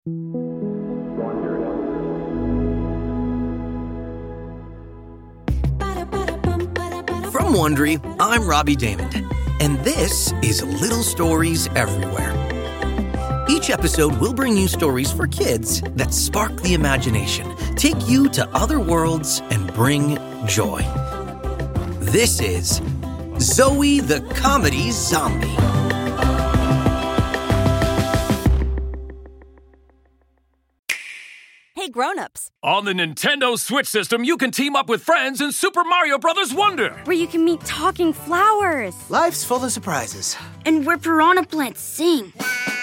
From Wondery, I'm Robbie Daymond, and this is Little Stories Everywhere. Each episode will bring you stories for kids that spark the imagination, take you to other worlds, and bring joy. This is Zoe the Comedy Zombie. Hey, grown-ups. On the Nintendo Switch system, you can team up with friends in Super Mario Bros. Wonder. Where you can meet talking flowers. Life's full of surprises. And where piranha plants sing.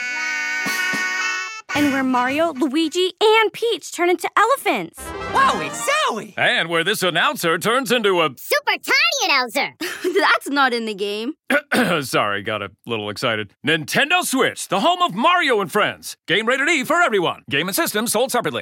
And where Mario, Luigi, and Peach turn into elephants. Wow, it's Zoe! And where this announcer turns into a... super tiny announcer. That's not in the game. Sorry, got a little excited. Nintendo Switch, the home of Mario and Friends. Game rated E for everyone. Game and system sold separately.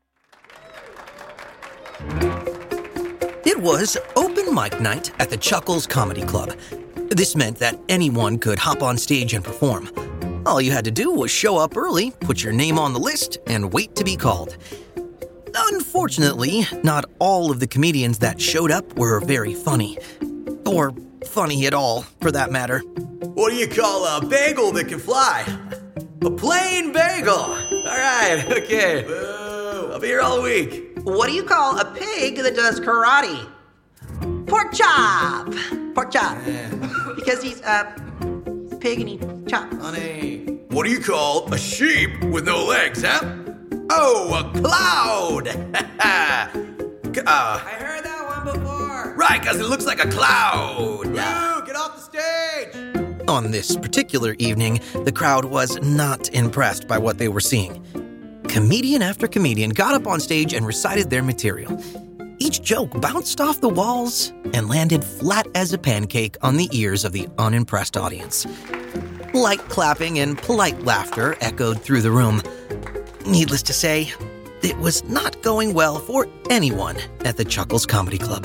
It was open mic night at the Chuckles Comedy Club. This meant that anyone could hop on stage and perform. All you had to do was show up early, put your name on the list, and wait to be called. Unfortunately, not all of the comedians that showed up were very funny. Or funny at all, for that matter. What do you call a bagel that can fly? A plain bagel! Alright, okay. Boo. I'll be here all week. What do you call a pig that does karate? Pork chop! Pork chop. Because he's a pig and he chops. Honey. What do you call a sheep with no legs, huh? Oh, a cloud! I heard that one before. Right, because it looks like a cloud. Woo, get off the stage! On this particular evening, the crowd was not impressed by what they were seeing. Comedian after comedian got up on stage and recited their material. Each joke bounced off the walls and landed flat as a pancake on the ears of the unimpressed audience. Light clapping and polite laughter echoed through the room. Needless to say, it was not going well for anyone at the Chuckles Comedy Club.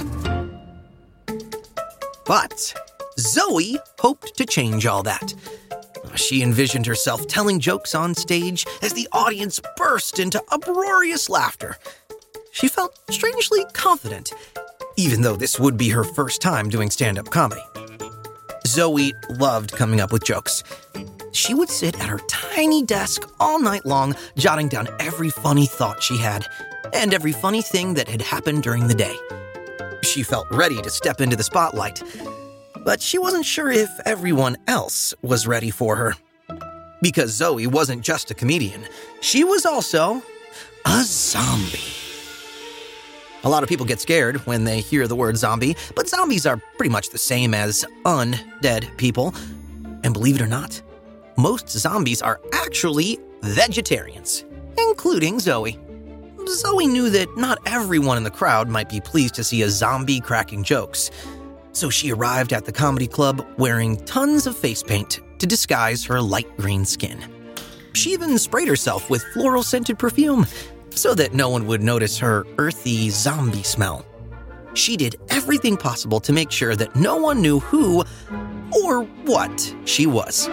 But Zoe hoped to change all that. She envisioned herself telling jokes on stage as the audience burst into uproarious laughter. She felt strangely confident, even though this would be her first time doing stand-up comedy. Zoe loved coming up with jokes. She would sit at her tiny desk all night long, jotting down every funny thought she had, and every funny thing that had happened during the day. She felt ready to step into the spotlight, but she wasn't sure if everyone else was ready for her. Because Zoe wasn't just a comedian, she was also a zombie. A lot of people get scared when they hear the word zombie, but zombies are pretty much the same as undead people. And believe it or not, most zombies are actually vegetarians, including Zoe. Zoe knew that not everyone in the crowd might be pleased to see a zombie cracking jokes, so she arrived at the comedy club wearing tons of face paint to disguise her light green skin. She even sprayed herself with floral-scented perfume so that no one would notice her earthy zombie smell. She did everything possible to make sure that no one knew who or what she was.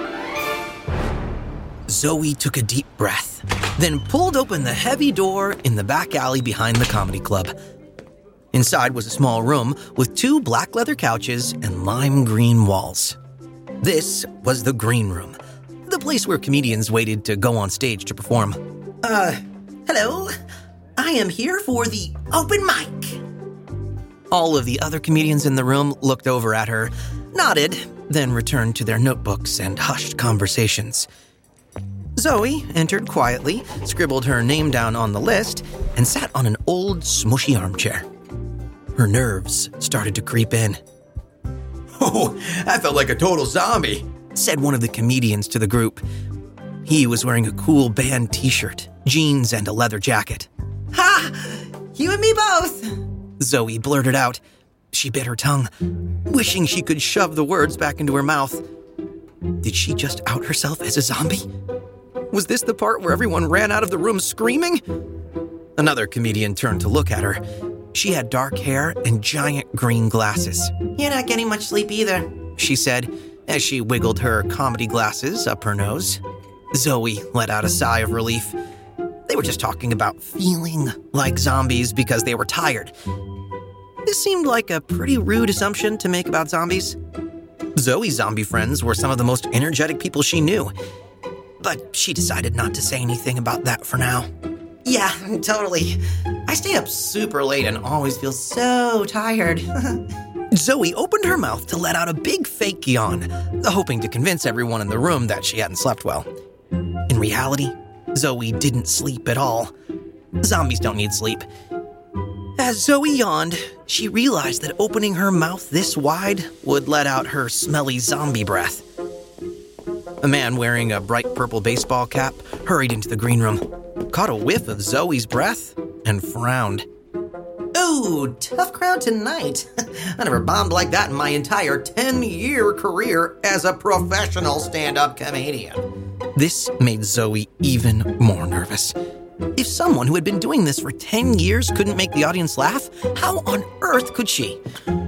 Zoe took a deep breath, then pulled open the heavy door in the back alley behind the comedy club. Inside was a small room with 2 black leather couches and lime green walls. This was the green room, the place where comedians waited to go on stage to perform. Hello. I am here for the open mic. All of the other comedians in the room looked over at her, nodded, then returned to their notebooks and hushed conversations. Zoe entered quietly, scribbled her name down on the list, and sat on an old, smushy armchair. Her nerves started to creep in. Oh, I felt like a total zombie, said one of the comedians to the group. He was wearing a cool band t-shirt, jeans, and a leather jacket. Ha! You and me both! Zoe blurted out. She bit her tongue, wishing she could shove the words back into her mouth. Did she just out herself as a zombie? Was this the part where everyone ran out of the room screaming? Another comedian turned to look at her. She had dark hair and giant green glasses. You're not getting much sleep either, she said, as she wiggled her comedy glasses up her nose. Zoe let out a sigh of relief. were just talking about feeling like zombies because they were tired. This seemed like a pretty rude assumption to make about zombies. Zoe's zombie friends were some of the most energetic people she knew, but she decided not to say anything about that for now. Yeah, totally. I stay up super late and always feel so tired. Zoe opened her mouth to let out a big fake yawn, hoping to convince everyone in the room that she hadn't slept well. In reality, Zoe didn't sleep at all. Zombies don't need sleep. As Zoe yawned, she realized that opening her mouth this wide would let out her smelly zombie breath. A man wearing a bright purple baseball cap hurried into the green room, caught a whiff of Zoe's breath, and frowned. Ooh, tough crowd tonight. I never bombed like that in my entire 10-year career as a professional stand-up comedian. This made Zoe even more nervous. If someone who had been doing this for 10 years couldn't make the audience laugh, how on earth could she?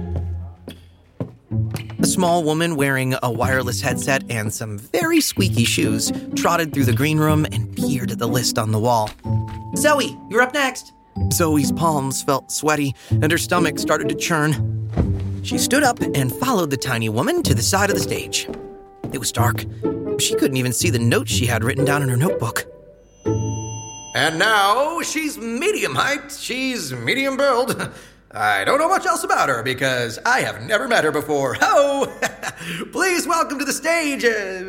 A small woman wearing a wireless headset and some very squeaky shoes trotted through the green room and peered at the list on the wall. Zoe, you're up next. Zoe's palms felt sweaty and her stomach started to churn. She stood up and followed the tiny woman to the side of the stage. It was dark. She couldn't even see the notes she had written down in her notebook. And now, she's medium height, she's medium build. I don't know much else about her because I have never met her before. Oh, please welcome to the stage,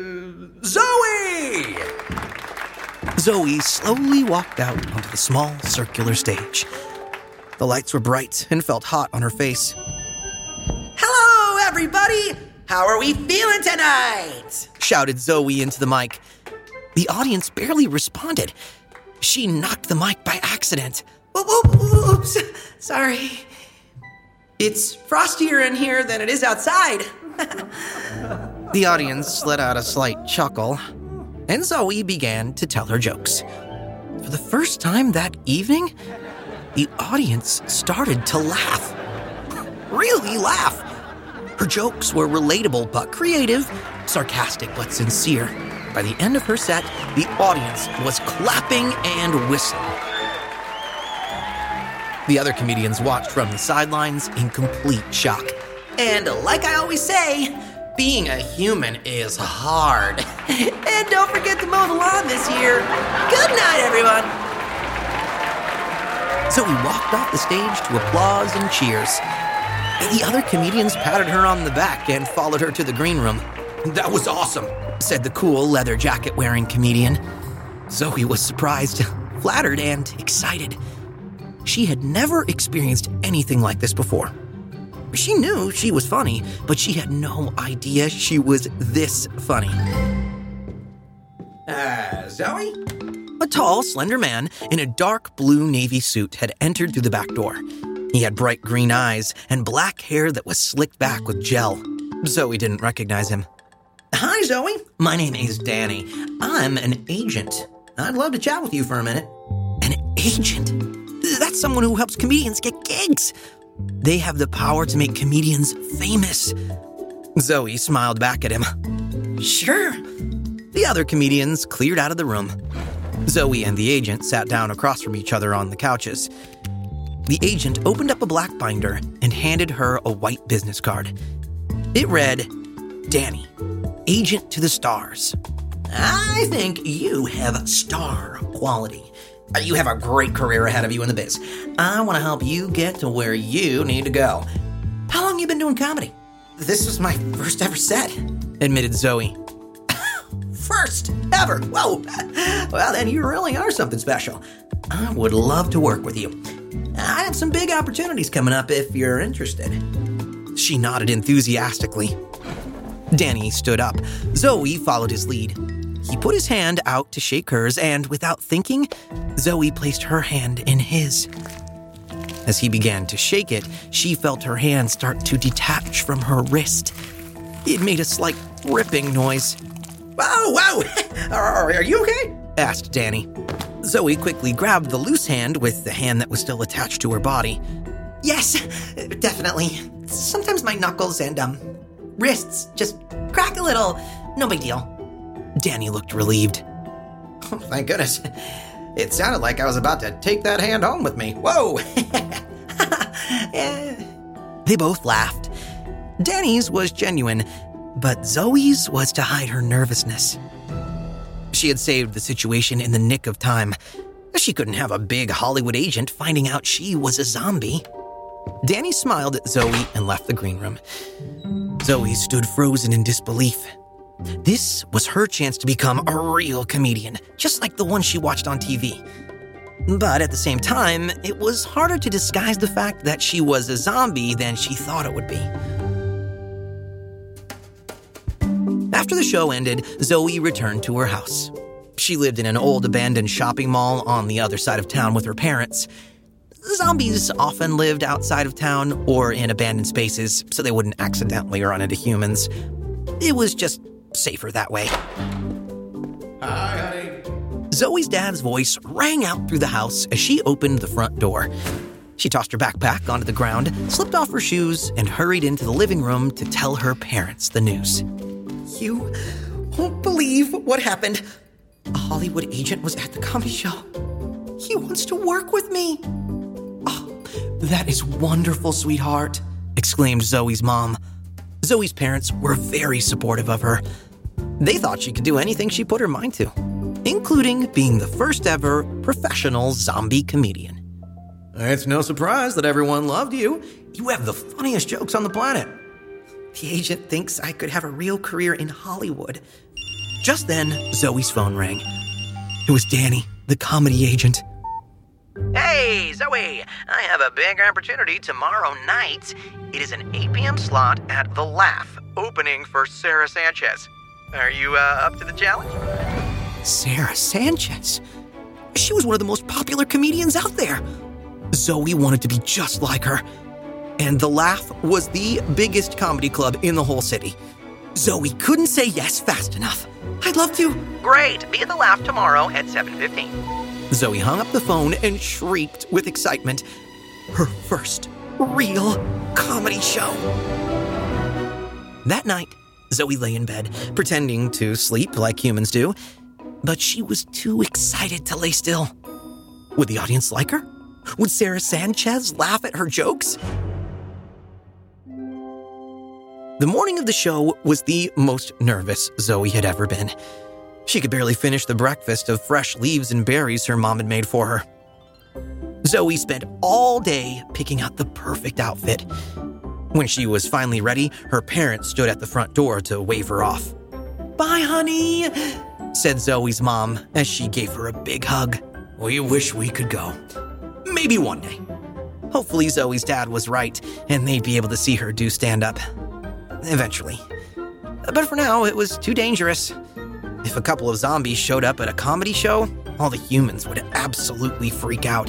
Zoe! Zoe slowly walked out onto the small circular stage. The lights were bright and felt hot on her face. Hello, everybody! How are we feeling tonight? Shouted Zoe into the mic. The audience barely responded. She knocked the mic by accident. Oops, sorry. It's frostier in here than it is outside. The audience let out a slight chuckle, and Zoe began to tell her jokes. For the first time that evening, the audience started to laugh. Really laugh. Her jokes were relatable but creative, sarcastic but sincere. By the end of her set, the audience was clapping and whistling. The other comedians watched from the sidelines in complete shock. And like I always say, being a human is hard. And don't forget to mow the lawn this year. Good night, everyone. Zoe walked off the stage to applause and cheers. The other comedians patted her on the back and followed her to the green room. That was awesome, said the cool leather jacket-wearing comedian. Zoe was surprised, flattered, and excited. She had never experienced anything like this before. She knew she was funny, but she had no idea she was this funny. Zoe? A tall, slender man in a dark blue navy suit had entered through the back door. He had bright green eyes and black hair that was slicked back with gel. Zoe didn't recognize him. Hi, Zoe. My name is Danny. I'm an agent. I'd love to chat with you for a minute. An agent? That's someone who helps comedians get gigs. They have the power to make comedians famous. Zoe smiled back at him. Sure. The other comedians cleared out of the room. Zoe and the agent sat down across from each other on the couches. The agent opened up a black binder and handed her a white business card. It read, Danny, agent to the stars. I think you have star quality. You have a great career ahead of you in the biz. I want to help you get to where you need to go. How long have you been doing comedy? This was my first ever set, admitted Zoe. First ever? Whoa. Well, then you really are something special. I would love to work with you. I have some big opportunities coming up if you're interested. She nodded enthusiastically. Danny stood up. Zoe followed his lead. He put his hand out to shake hers, and without thinking, Zoe placed her hand in his. As he began to shake it, she felt her hand start to detach from her wrist. It made a slight ripping noise. Whoa! Are you okay? Asked Danny. Zoe quickly grabbed the loose hand with the hand that was still attached to her body. Yes, definitely. Sometimes my knuckles and, wrists just crack a little. No big deal. Danny looked relieved. Oh, thank goodness. It sounded like I was about to take that hand home with me. Whoa! They both laughed. Danny's was genuine, but Zoe's was to hide her nervousness. She had saved the situation in the nick of time. She couldn't have a big Hollywood agent finding out she was a zombie. Danny smiled at Zoe and left the green room. Zoe stood frozen in disbelief. This was her chance to become a real comedian, just like the one she watched on TV. But at the same time, it was harder to disguise the fact that she was a zombie than she thought it would be. After the show ended, Zoe returned to her house. She lived in an old abandoned shopping mall on the other side of town with her parents. Zombies often lived outside of town or in abandoned spaces so they wouldn't accidentally run into humans. It was just safer that way. Hi, honey. Zoe's dad's voice rang out through the house as she opened the front door. She tossed her backpack onto the ground, slipped off her shoes, and hurried into the living room to tell her parents the news. You won't believe what happened. A Hollywood agent was at the comedy show. He wants to work with me. Oh, that is wonderful, sweetheart, exclaimed Zoe's mom. Zoe's parents were very supportive of her. They thought she could do anything she put her mind to, including being the first ever professional zombie comedian. It's no surprise that everyone loved you. You have the funniest jokes on the planet. The agent thinks I could have a real career in Hollywood. Just then, Zoe's phone rang. It was Danny, the comedy agent. Hey, Zoe, I have a big opportunity tomorrow night. It is an 8 p.m. slot at The Laugh, opening for Sarah Sanchez. Are you up to the challenge? Sarah Sanchez? She was one of the most popular comedians out there. Zoe wanted to be just like her. And The Laugh was the biggest comedy club in the whole city. Zoe couldn't say yes fast enough. I'd love to. Great. Be at The Laugh tomorrow at 7:15. Zoe hung up the phone and shrieked with excitement. Her first real comedy show. That night, Zoe lay in bed, pretending to sleep like humans do, but she was too excited to lay still. Would the audience like her? Would Sarah Sanchez laugh at her jokes? The morning of the show was the most nervous Zoe had ever been. She could barely finish the breakfast of fresh leaves and berries her mom had made for her. Zoe spent all day picking out the perfect outfit. When she was finally ready, her parents stood at the front door to wave her off. "Bye, honey," said Zoe's mom as she gave her a big hug. We wish we could go. Maybe one day. Hopefully Zoe's dad was right, and they'd be able to see her do stand-up. Eventually. But for now, it was too dangerous. If a couple of zombies showed up at a comedy show, all the humans would absolutely freak out.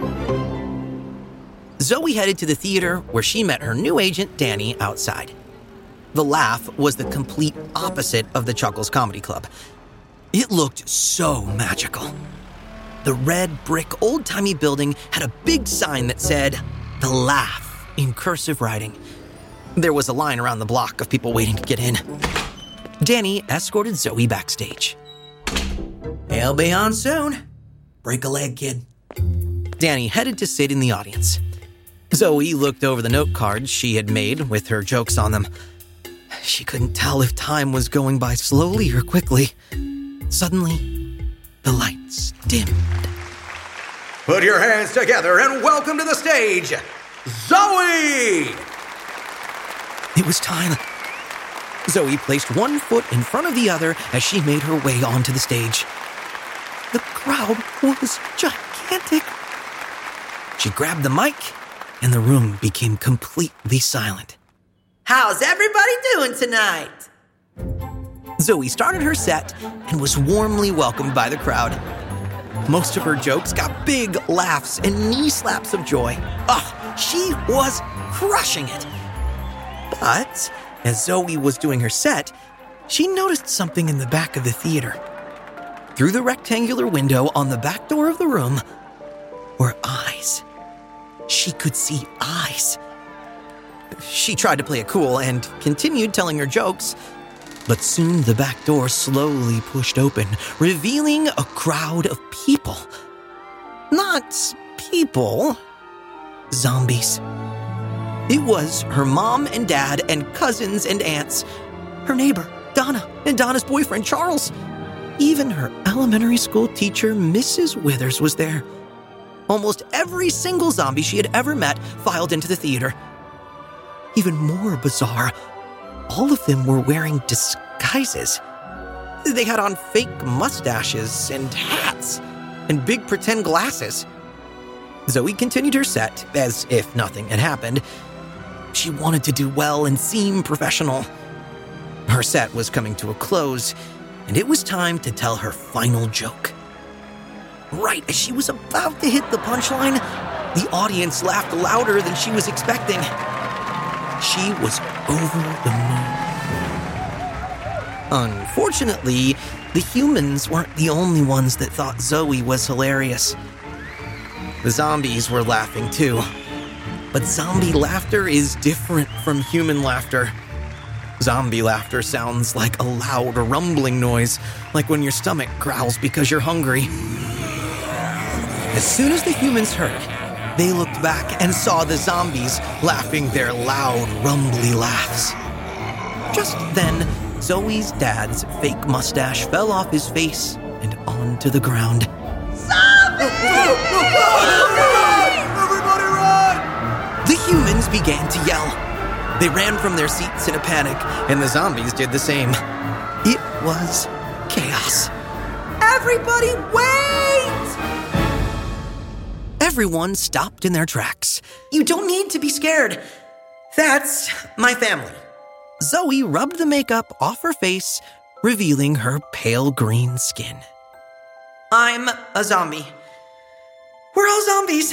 Zoe headed to the theater where she met her new agent, Danny, outside. The Laugh was the complete opposite of the Chuckles Comedy Club. It looked so magical. The red brick old-timey building had a big sign that said, "The Laugh," in cursive writing. There was a line around the block of people waiting to get in. Danny escorted Zoe backstage. I'll be on soon. Break a leg, kid. Danny headed to sit in the audience. Zoe looked over the note cards she had made with her jokes on them. She couldn't tell if time was going by slowly or quickly. Suddenly, the lights dimmed. Put your hands together and welcome to the stage, Zoe! It was time. Zoe placed one foot in front of the other as she made her way onto the stage. The crowd was gigantic. She grabbed the mic, and the room became completely silent. How's everybody doing tonight? Zoe started her set and was warmly welcomed by the crowd. Most of her jokes got big laughs and knee slaps of joy. She was crushing it. But as Zoe was doing her set, she noticed something in the back of the theater. Through the rectangular window on the back door of the room were eyes. She could see eyes. She tried to play it cool and continued telling her jokes, but soon the back door slowly pushed open, revealing a crowd of people Not people. Zombies. It was her mom and dad and cousins and aunts. Her neighbor, Donna, and Donna's boyfriend, Charles. Even her elementary school teacher, Mrs. Withers, was there. Almost every single zombie she had ever met filed into the theater. Even more bizarre, all of them were wearing disguises. They had on fake mustaches and hats and big pretend glasses. Zoe continued her set as if nothing had happened. She wanted to do well and seem professional. Her set was coming to a close, and it was time to tell her final joke. Right as she was about to hit the punchline, the audience laughed louder than she was expecting. She was over the moon. Unfortunately, the humans weren't the only ones that thought Zoe was hilarious. The zombies were laughing too. But zombie laughter is different from human laughter. Zombie laughter sounds like a loud rumbling noise, like when your stomach growls because you're hungry. As soon as the humans heard it, they looked back and saw the zombies laughing their loud, rumbly laughs. Just then, Zoe's dad's fake mustache fell off his face and onto the ground. Everybody run! The humans began to yell. They ran from their seats in a panic, and the zombies did the same. It was chaos. Everybody wait! Everyone stopped in their tracks. You don't need to be scared. That's my family. Zoe rubbed the makeup off her face, revealing her pale green skin. I'm a zombie. We're all zombies.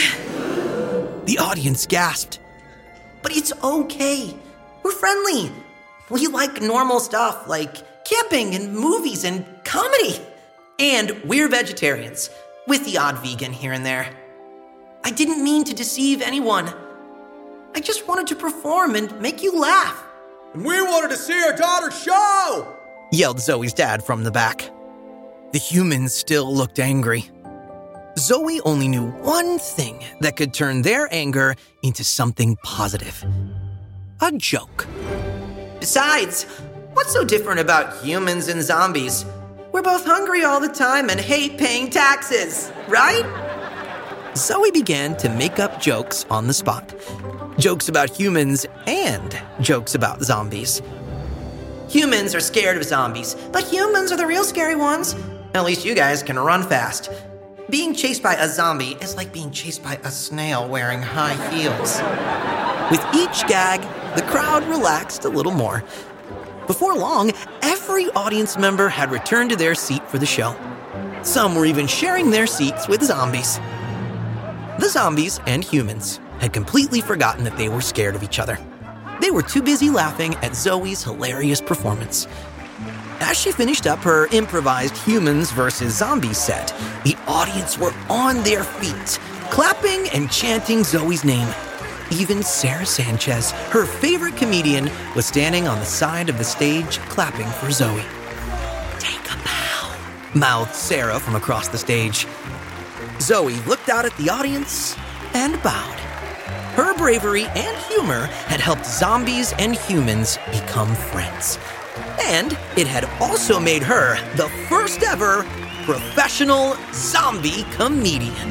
The audience gasped. But it's okay. We're friendly. We like normal stuff like camping and movies and comedy. And we're vegetarians, with the odd vegan here and there. I didn't mean to deceive anyone. I just wanted to perform and make you laugh. And we wanted to see our daughter's show! Yelled Zoe's dad from the back. The humans still looked angry. Zoe only knew one thing that could turn their anger into something positive. A joke. Besides, what's so different about humans and zombies? We're both hungry all the time and hate paying taxes, right? Zoe began to make up jokes on the spot. Jokes about humans and jokes about zombies. Humans are scared of zombies, but humans are the real scary ones. At least you guys can run fast. Being chased by a zombie is like being chased by a snail wearing high heels. With each gag, the crowd relaxed a little more. Before long, every audience member had returned to their seat for the show. Some were even sharing their seats with zombies. The zombies and humans had completely forgotten that they were scared of each other. They were too busy laughing at Zoe's hilarious performance. As she finished up her improvised humans versus zombies set, the audience were on their feet, clapping and chanting Zoe's name. Even Sarah Sanchez, her favorite comedian, was standing on the side of the stage clapping for Zoe. Take a bow, mouthed Sarah from across the stage. Zoe looked out at the audience and bowed. Her bravery and humor had helped zombies and humans become friends. And it had also made her the first ever professional zombie comedian.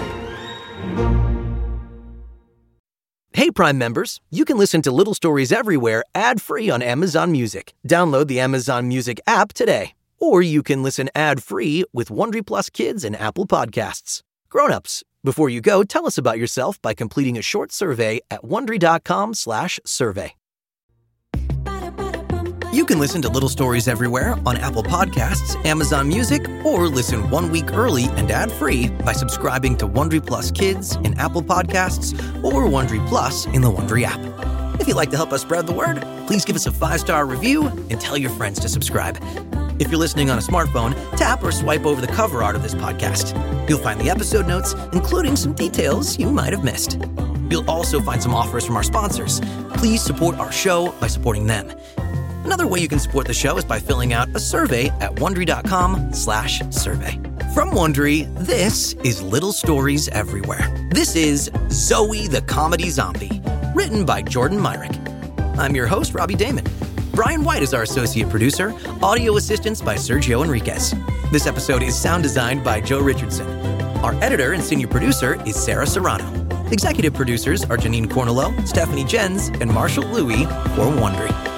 Hey, Prime members, you can listen to Little Stories Everywhere ad-free on Amazon Music. Download the Amazon Music app today. Or you can listen ad-free with Wondery Plus Kids and Apple Podcasts. Grown-ups, before you go, tell us about yourself by completing a short survey at Wondery.com/survey. You can listen to Little Stories Everywhere on Apple Podcasts, Amazon Music, or listen 1 week early and ad-free by subscribing to Wondery Plus Kids in Apple Podcasts or Wondery Plus in the Wondery app. If you'd like to help us spread the word, please give us a 5-star review and tell your friends to subscribe. If you're listening on a smartphone, tap or swipe over the cover art of this podcast. You'll find the episode notes, including some details you might have missed. You'll also find some offers from our sponsors. Please support our show by supporting them. Another way you can support the show is by filling out a survey at Wondery.com/survey. From Wondery, this is Little Stories Everywhere. This is Zoe the Comedy Zombie, written by Jordan Myrick. I'm your host, Robbie Damon. Brian White is our associate producer, audio assistance by Sergio Enriquez. This episode is sound designed by Joe Richardson. Our editor and senior producer is Sarah Serrano. Executive producers are Janine Cornello, Stephanie Jens, and Marshall Louie for Wondery.